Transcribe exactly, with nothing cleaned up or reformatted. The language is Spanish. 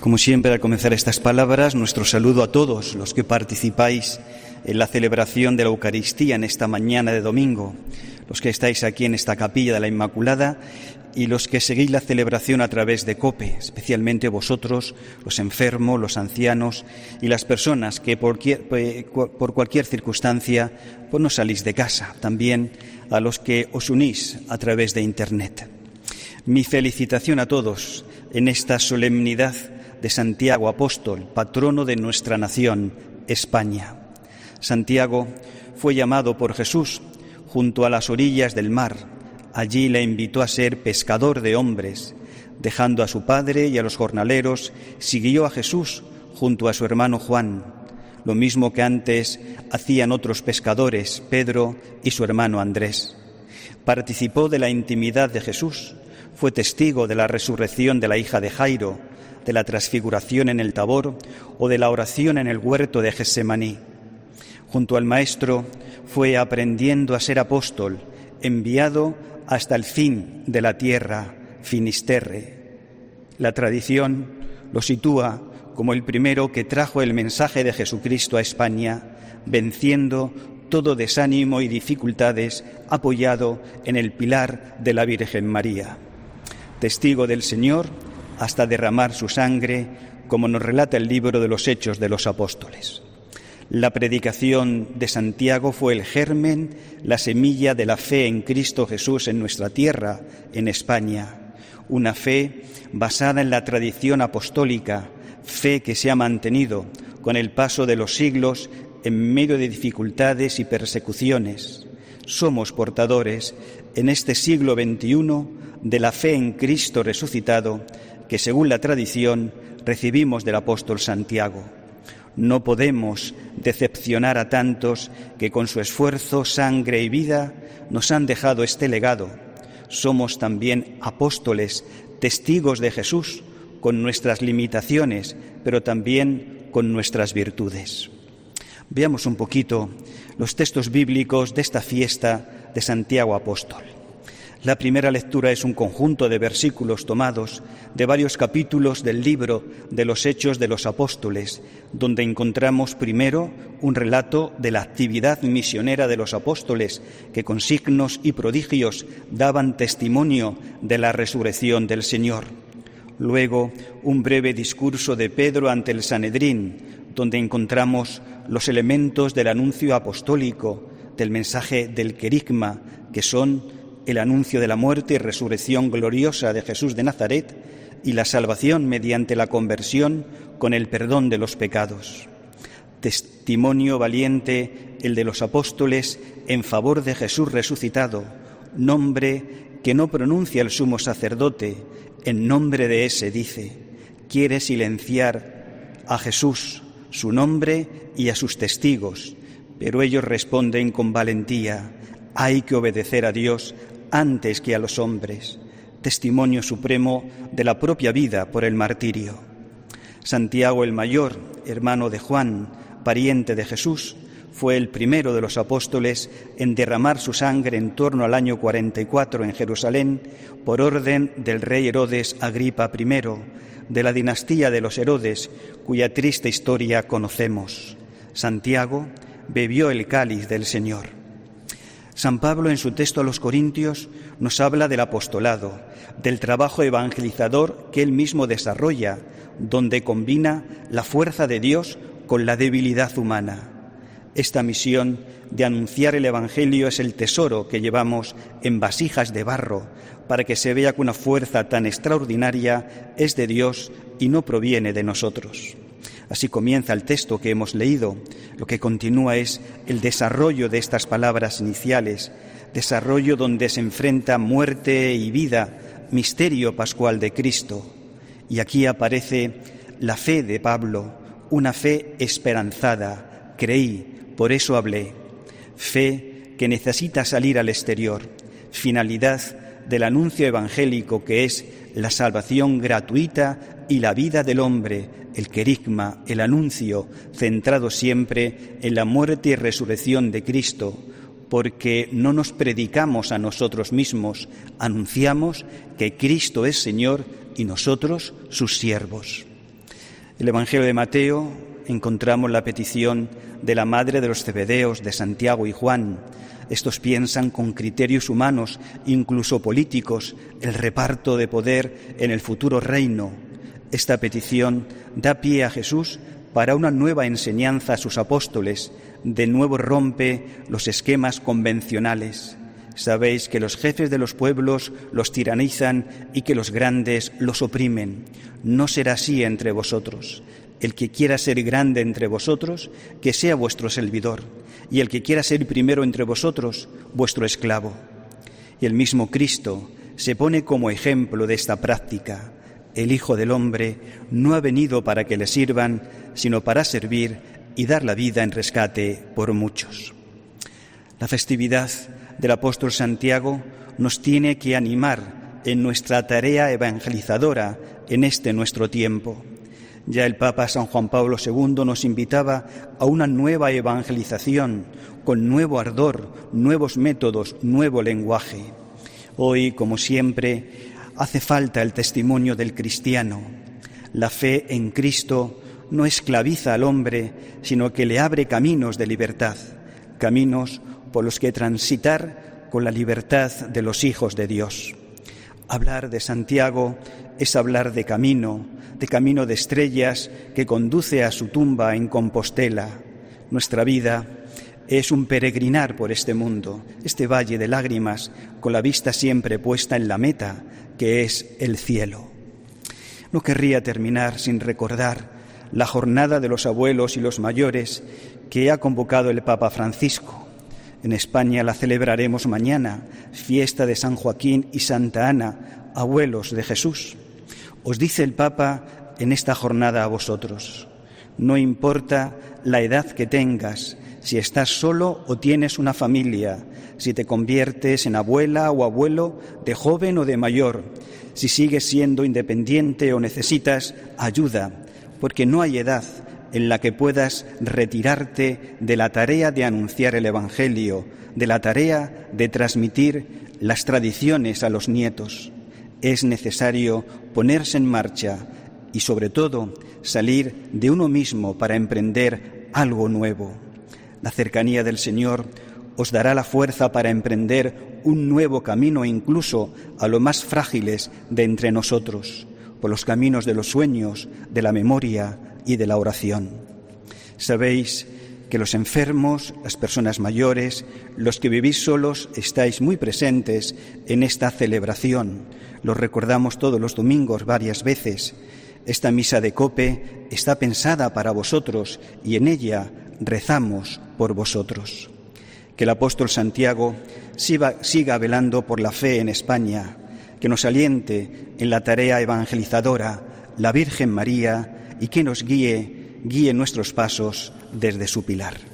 Como siempre, al comenzar estas palabras, nuestro saludo a todos los que participáis en la celebración de la Eucaristía en esta mañana de domingo, los que estáis aquí en esta capilla de la Inmaculada y los que seguís la celebración a través de COPE, especialmente vosotros, los enfermos, los ancianos y las personas que por, por cualquier circunstancia pues no salís de casa, también a los que os unís a través de Internet. Mi felicitación a todos en esta solemnidad de Santiago Apóstol, patrono de nuestra nación, España. Santiago fue llamado por Jesús junto a las orillas del mar. Allí le invitó a ser pescador de hombres. Dejando a su padre y a los jornaleros, siguió a Jesús junto a su hermano Juan, lo mismo que antes hacían otros pescadores, Pedro y su hermano Andrés. Participó de la intimidad de Jesús, fue testigo de la resurrección de la hija de Jairo, de la transfiguración en el Tabor o de la oración en el huerto de Getsemaní. Junto al Maestro fue aprendiendo a ser apóstol, enviado hasta el fin de la tierra, Finisterre. La tradición lo sitúa como el primero que trajo el mensaje de Jesucristo a España, venciendo todo desánimo y dificultades, apoyado en el pilar de la Virgen María. Testigo del Señor hasta derramar su sangre, como nos relata el libro de los Hechos de los Apóstoles. La predicación de Santiago fue el germen, la semilla de la fe en Cristo Jesús en nuestra tierra, en España. Una fe basada en la tradición apostólica, fe que se ha mantenido con el paso de los siglos en medio de dificultades y persecuciones. Somos portadores en este siglo veintiuno de la fe en Cristo resucitado, que según la tradición recibimos del apóstol Santiago. No podemos decepcionar a tantos que con su esfuerzo, sangre y vida nos han dejado este legado. Somos también apóstoles, testigos de Jesús, con nuestras limitaciones, pero también con nuestras virtudes. Veamos un poquito los textos bíblicos de esta fiesta de Santiago Apóstol. La primera lectura es un conjunto de versículos tomados de varios capítulos del libro de los Hechos de los Apóstoles, donde encontramos primero un relato de la actividad misionera de los apóstoles, que con signos y prodigios daban testimonio de la resurrección del Señor. Luego, un breve discurso de Pedro ante el Sanedrín, donde encontramos los elementos del anuncio apostólico, del mensaje del querigma, que son el anuncio de la muerte y resurrección gloriosa de Jesús de Nazaret y la salvación mediante la conversión con el perdón de los pecados. Testimonio valiente el de los apóstoles en favor de Jesús resucitado, nombre que no pronuncia el sumo sacerdote, en nombre de ese dice, quiere silenciar a Jesús, su nombre y a sus testigos, pero ellos responden con valentía, hay que obedecer a Dios antes que a los hombres, testimonio supremo de la propia vida por el martirio. Santiago el Mayor, hermano de Juan, pariente de Jesús, fue el primero de los apóstoles en derramar su sangre en torno al año cuarenta y cuatro en Jerusalén por orden del rey Herodes Agripa primero, de la dinastía de los Herodes, cuya triste historia conocemos. Santiago bebió el cáliz del Señor. San Pablo, en su texto a los Corintios, nos habla del apostolado, del trabajo evangelizador que él mismo desarrolla, donde combina la fuerza de Dios con la debilidad humana. Esta misión de anunciar el Evangelio es el tesoro que llevamos en vasijas de barro, para que se vea que una fuerza tan extraordinaria es de Dios y no proviene de nosotros. Así comienza el texto que hemos leído. Lo que continúa es el desarrollo de estas palabras iniciales, desarrollo donde se enfrenta muerte y vida, misterio pascual de Cristo. Y aquí aparece la fe de Pablo, una fe esperanzada. Creí, por eso hablé. Fe que necesita salir al exterior, finalidad del anuncio evangélico que es la salvación gratuita y la vida del hombre, el querigma, el anuncio, centrado siempre en la muerte y resurrección de Cristo, porque no nos predicamos a nosotros mismos, anunciamos que Cristo es Señor y nosotros sus siervos. En el Evangelio de Mateo encontramos la petición de la madre de los Zebedeos, de Santiago y Juan. Estos piensan con criterios humanos, incluso políticos, el reparto de poder en el futuro reino. Esta petición da pie a Jesús para una nueva enseñanza a sus apóstoles. De nuevo rompe los esquemas convencionales. Sabéis que los jefes de los pueblos los tiranizan y que los grandes los oprimen. No será así entre vosotros. El que quiera ser grande entre vosotros, que sea vuestro servidor, y el que quiera ser primero entre vosotros, vuestro esclavo. Y el mismo Cristo se pone como ejemplo de esta práctica. El Hijo del Hombre no ha venido para que le sirvan, sino para servir y dar la vida en rescate por muchos. La festividad del apóstol Santiago nos tiene que animar en nuestra tarea evangelizadora en este nuestro tiempo. Ya el Papa San Juan Pablo segundo nos invitaba a una nueva evangelización, con nuevo ardor, nuevos métodos, nuevo lenguaje. Hoy, como siempre, hace falta el testimonio del cristiano. La fe en Cristo no esclaviza al hombre, sino que le abre caminos de libertad, caminos por los que transitar con la libertad de los hijos de Dios. Hablar de Santiago es hablar de camino, de camino de estrellas que conduce a su tumba en Compostela. Nuestra vida es un peregrinar por este mundo, este valle de lágrimas, con la vista siempre puesta en la meta, que es el cielo. No querría terminar sin recordar la jornada de los abuelos y los mayores que ha convocado el Papa Francisco. En España la celebraremos mañana, fiesta de San Joaquín y Santa Ana, abuelos de Jesús. Os dice el Papa en esta jornada a vosotros: no importa la edad que tengas, si estás solo o tienes una familia, si te conviertes en abuela o abuelo, de joven o de mayor, si sigues siendo independiente o necesitas ayuda, porque no hay edad en la que puedas retirarte de la tarea de anunciar el Evangelio, de la tarea de transmitir las tradiciones a los nietos. Es necesario ponerse en marcha y, sobre todo, salir de uno mismo para emprender algo nuevo. La cercanía del Señor os dará la fuerza para emprender un nuevo camino, incluso a los más frágiles de entre nosotros, por los caminos de los sueños, de la memoria y de la oración. Sabéis que los enfermos, las personas mayores, los que vivís solos, estáis muy presentes en esta celebración. Lo recordamos todos los domingos varias veces. Esta misa de Cope está pensada para vosotros y en ella rezamos por vosotros. Que el apóstol Santiago siga, siga velando por la fe en España, que nos aliente en la tarea evangelizadora la Virgen María y que nos guíe, guíe nuestros pasos desde su pilar.